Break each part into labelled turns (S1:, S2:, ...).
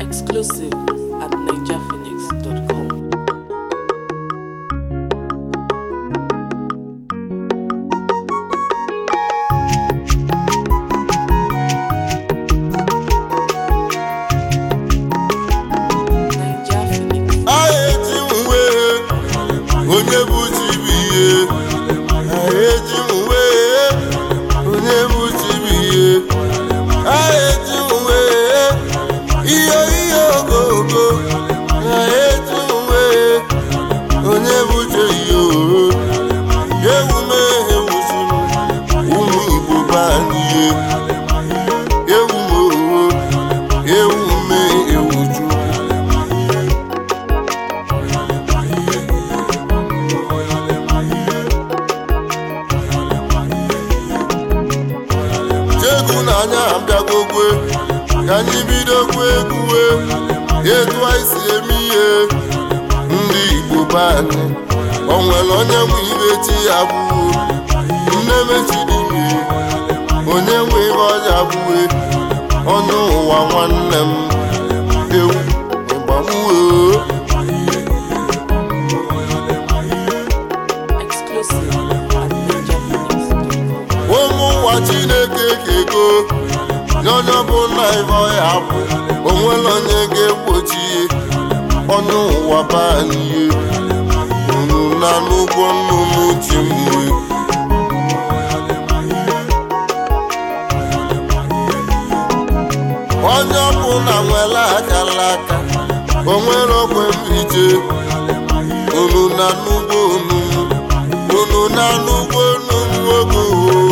S1: Exclusive at NigerPhoenix.com.
S2: Anyị bidokwa egwuwe etu anyị si eme ihe ndị Igbo be anyị. O nwere onye nwe ibe chi ya bụ nne mechidime, onye nwe ihe ọja bụwe onye ụwa nwanne m ewu ịgbamuo. Ụmụ ụwa Chineke kego onye ọbụla ibe ọya bụ onwere onye ga-egbochi ọnụ ụwa be anyị unu na n'ụgbọ nnụnụ ji mwe. Onye ọbụla nwere akara aka onwere ogwe mbije unu na n'ugbo unu na n'ugbo nnụnụ ogo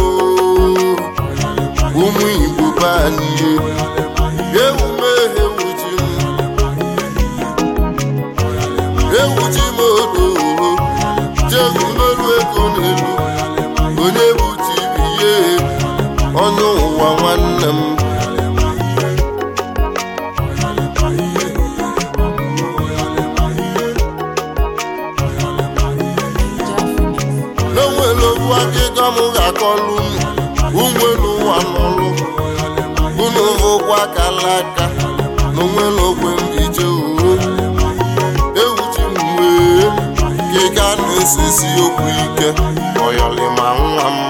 S2: ụmụ Igbo be anyị ewuchi m odo jegu n'olu ego n'elu onye buchi ihe ọnụ ụwa nwanne m. N'onwere okwu akịka m ga-akọlụ ụmụelu ụwa n'ọlụ unu ụgwọ akala aka n'onwere okwe mbije uwe ewuchi m wee ka ị na-esisi okwu ike ọyọlịma nwa m.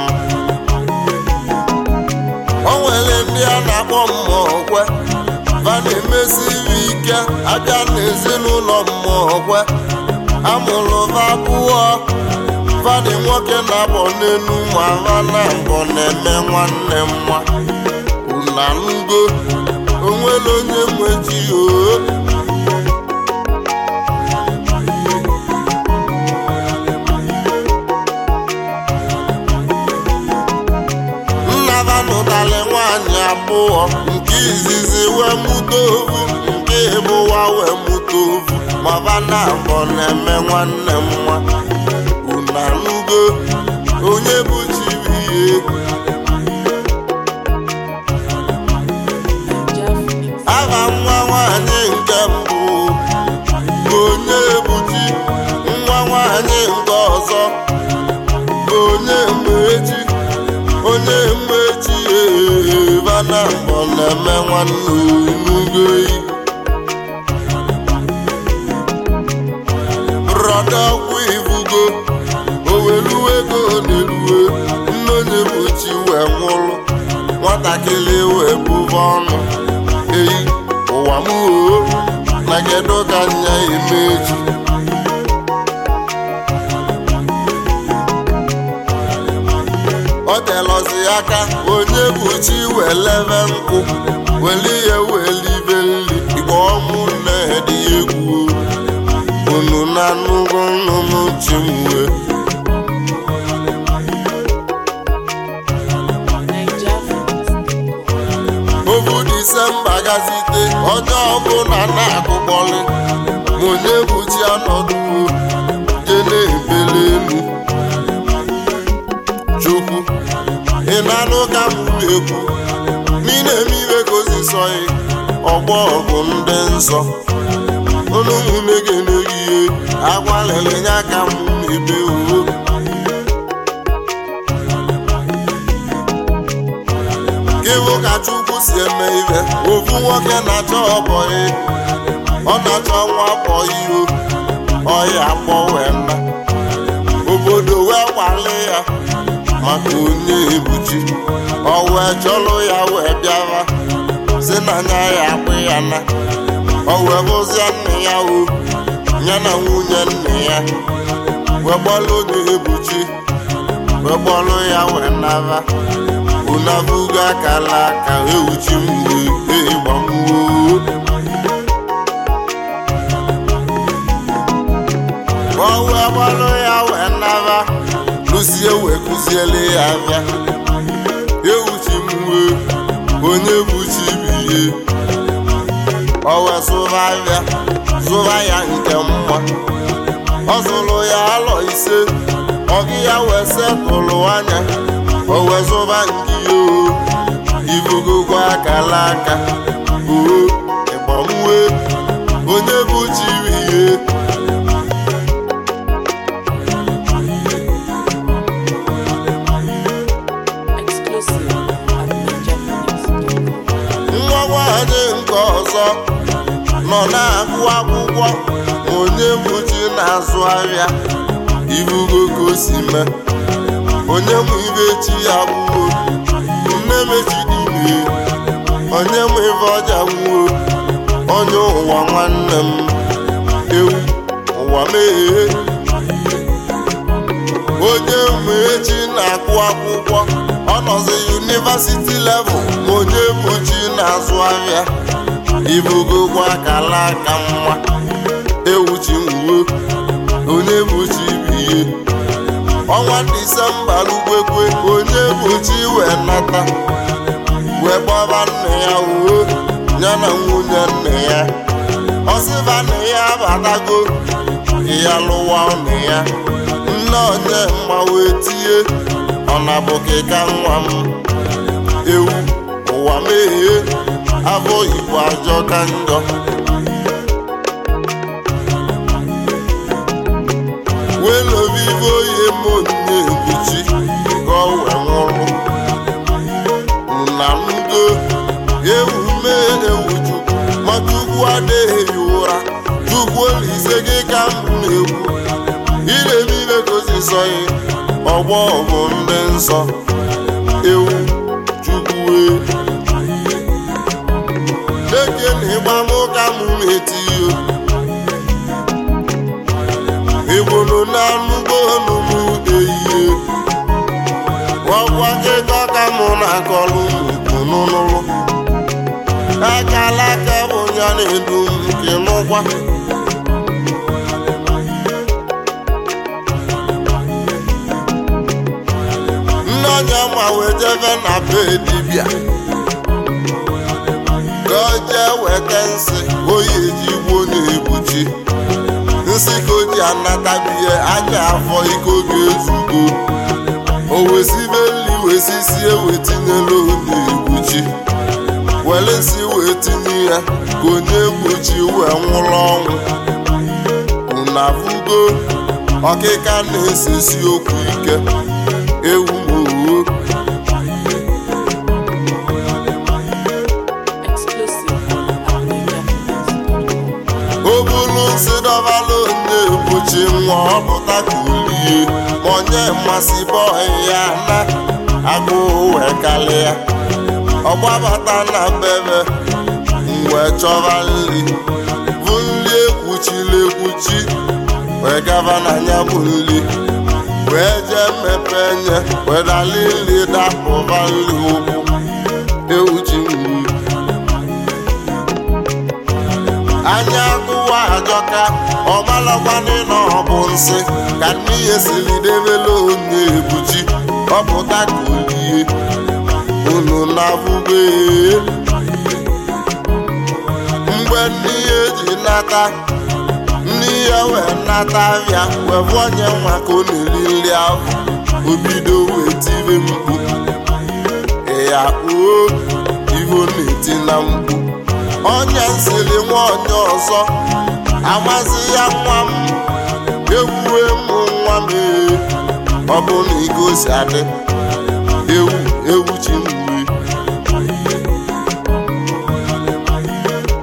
S2: O nwere ndị a na-akpọ mmụọkwe va na-emesiri ike abịa n'ezinụlọ mmụọkwe amụrụ va abụọ vadị nwoke na-abọ n'elu ma va na mbọ na-eme nwanne m nwa una ngo onwere onye nweji nna va nụtali nwaanyị abụọ, nke izizi wee mụta ovu, nke ịbụwa wee mụta ovu, ma va na mbọ na-eme nwanne m nwa una ngo onye bụ chibihe. Aha nwa nwanyị nke mbụ onye buchi, nwa nwanyị nke ọzọ onye mmechi vana mbọ na-eme nwanne unugoyi. Rọdọkwu ivugo oweluwe ego na-eluwe nne onye buchi wee nwụrụ, nwatakịrị wee bụba ọnụ eyi ụwa m oo na kedu ka nya emeji. O telọzi aka onye buchi welebe nkụ weli ihe welibe nri igbe ọmụ na-edi egwu unu na nnukwu nnụnụ chi mwe. Obu Disemba gazite onye ọbụla na-akụkpọlị ma onye buchi ọnọdụ je na-ebele elu Chukwu ị na-anụ ka m na-ekwu n'ime emiwe gozisọghị ọgbọ ọgụ ndị nsọ unu ụmụnne ga-eneghihe agwalele nya ka m na-ebe uwe. ịhụ ka Chukwu si eme ibe ofu nwoke na-achọ ọbọyị ọ na-achọ nwa bọyị ọya akpọ wee mma obodo wee kwale ya maka onye ebuchi ọ wee chọlụ ya wee bịara si na anya ya akpụ ya na ọ wee hụzie nne ya ya na nwunye nne ya wee gbalụ onye ebuchi wee gbalụ ya wee nara unabuga akala aka ewuchi mgbe ịgbamwo ọ wee gbalụ ya wee nara lụsie wee kụziele ya abịa ewuchi mgbe onye buchi biye ọ wee zụra abịa zụra ya nke mma ọ zụrụ ya alọ ise ọgị ya wee setụlụ anya o wee zụba nke ibugokwa akala aka ịgbanwe onye bụ chiri ihe nwa nwanyị nke ọzọ nọ na-agụ akwụkwọ onye bụ chi na-azụ ahịa ibugo ka o si mee onye mụ ibe chi ya gbuo nne mechidime onye mụ ibe ọja nwuo onye ụwa nwanne m ewu ụwa meghee onye mụ echi na-agụ akwụkwọ ọ nọzi yunivasiti level ma onye bụ chi na-azụ ahịa ibugokwa akala aka mma ewu chi nwuo onye bụ chi biye ọnwa Disemba lugbekwe onye bochi wee nata wee gbaba nne ya ya na nwunye nne ya ọsịba nne ya abatago ya lụwa nne ya nne onye mma wee tie ọ na-abụkịka nwa m ewu ụwa meghee afọ Igbo ajọ ka njọ welobibo ye monye ebuchi ka o wee nwụrụ na ndo ewu mee ewu Chukwu maka ugwu adịghị ụra Chukwu Olise gị ka m na-ekwu iremibe gozisọghị ọgbọ bụ ndị nsọ ewu Chukwu eke na ịgbamụka m na-etiyo Igbono na-anụgo ọnụmụ ehihie ọgwa kịkọ ka mụ na-akọlụ n'ụlọ akala aka bụ ya na-edu nke n'ụkwa nne onye ma wee jebe na be dibịa ka o jee weta nsị oyi eji gbuo na-ebuchi nsị ka o ji anatabihe anya afọ ike oge ezugo o wesibe nri wesisie wee tinyela onye egbuchi were nsị wee tinye ya ka onye egbuchi wee nwụrụ ọnwụ unafugo ọkịka na-esesi okwu ike ewu mowo o bulu nsị dọbala onye egbuchi nwa ọpụta ka olie ma onye mmasị bọị ya na agụụ wee kalịa ọgbabata na bebe wee chọba nri bụ nri ekwuchiri ekwuchi wee gaba na ya bụ nri wee jee mepe nye wee dali nri dapụba nri ụkwụ ewuchi nri anya akụwa ajọka ọmalakwanị na ọ bụ nsị ka n'ihe siri debela onye ebuchi ọpụta ka olie unu na-abụbe mgbe n'ihe ji nata n'ihe wee nata abịa wee bụ onye nwa ka ọ na-eri nri ahụ obido wee tibe mkpu ya kpuo ivo na-eti na mkpu onye nsiri nwa onye ọzọ amazi ya nwa m ewuwe mụ nwa m ọ bụ na igosi adị ewu chi mgbe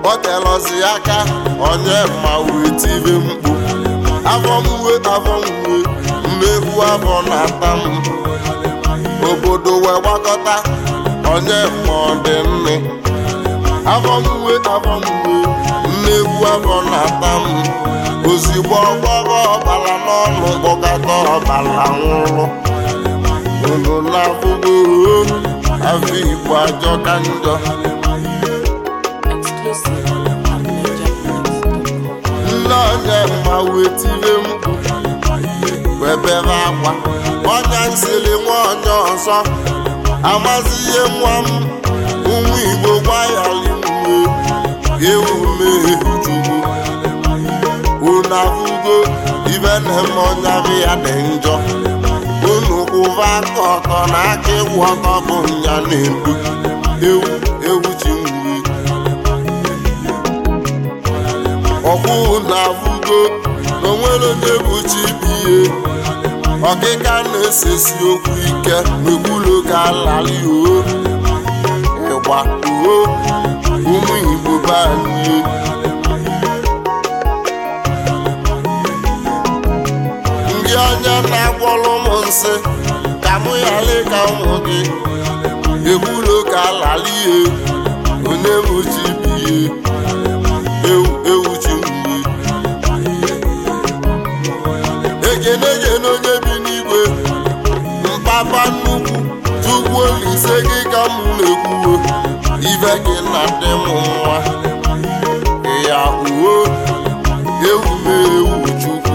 S2: kpọtelọzi aka onye mma wee tibe mkpu afọ mwe mmegbu afọ na-ata m obodo wee gbakọta onye mma ọ dị nne afọ mwe mmegbu afọ na-ata m ozigbo ọgbọgọ ọbara n'ọnụ kpọkọta ọbara nwụrụ unu na-afụgo afọ Igbo ajọ ka njọ nne onye mma wee tibe mkpu wee bebe akwa ọnya nsiri nwa onye ọzọ amazi ihe nwa m ụmụ Igbo gbayaliwe ewume chukwu unu afụgo ibe na-eme ọnyabụ ya dị njọ unu kwụba aka ọtọ na aka ịkwụ ọtọ bụ nya na-edu ewu chinwe ọkwụ na-afụgo na onwere onye bụ chi biye ọkịka na-esesi okwu ike n'ekwulo ka alali ịgba ụmụ Igbo banye ndị onye na-agwọrọ m nsị ka mụ yali ka ụmụ gị ekwulo ka alali onye bụ chi biye ewu chi mgbe ekene onye bi n'igwe mpapa nnukwu Chukwu Olise gị ka m na-ekwuo ibe gị na dị m nwa ya ewu Chukwu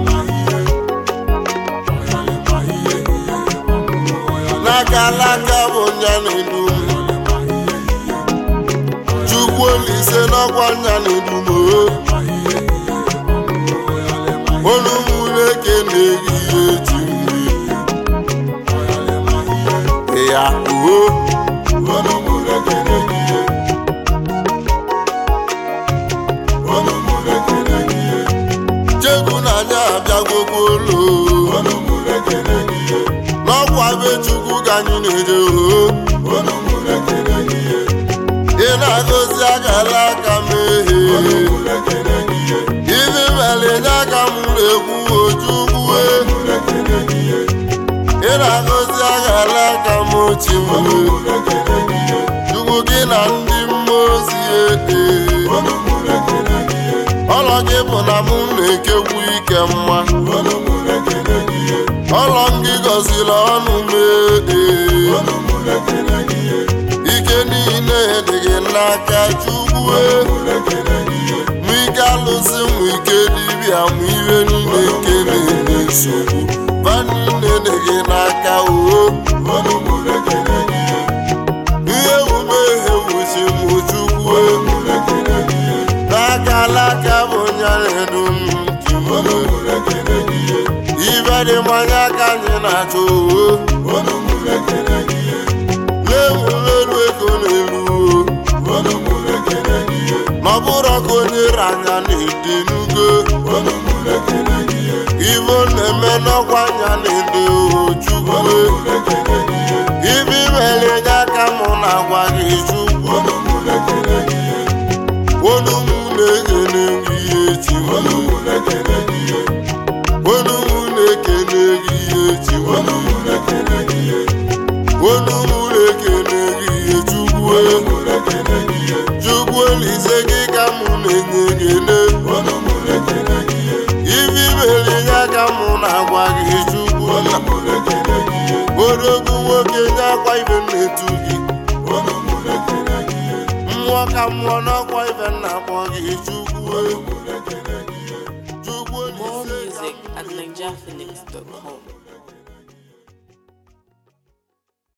S2: n'aka alaka bụ nya na-edu m Chukwu Olise n'ọkwa nya na-edu m olu m na-ekene gị eji mgbe ya chegbu na anya abịagwogwo ụlọ n'ọkwa be Chukwu ka anyị na-eje ị na-agọzi akara aka mehie ibi mere nye aka m na-ekwu Chukwu ị na-agọzi akara aka m ochi m Chukwu gị na ndị mmụọ ozi ọlọ gị bụ na mụ na-ekekwu ike mma ọlọ m gị gọziri ọnụ ike niile dị gị n'aka Chukwu mụ ike alụsị mụ ike dibịa mụ ihe niile nke na-enye nsogbu ba niile dị gị n'aka ihe omume ewuchi mụ Chukwu n'aka alaka bụ nya na-edu m ibe dị mmanya ka anyị na-achọ na-ewulelu ego n'elu ma ọ bụrụ ka onye anya na-ede n'ugo ibe na-eme n'ọkwa anya na-ede Chukwu ibe imere nye aka mụ na-agwa gị Chukwu olu m na-ekene gị ihe chi olu m na-ekene gị ihe chi olu m na-ekene gị ihe Chukwu Olise gị ka mụ na-enye gị ibi mere nye aka mụ na-agwa gị Chukwu odogwu nwoke nye akwa ibe na-etu gị mmụọ ka mmụọ n'ọkwa ibe na-akpọ gị Chukwu
S1: More music at NigerPhoenix.com.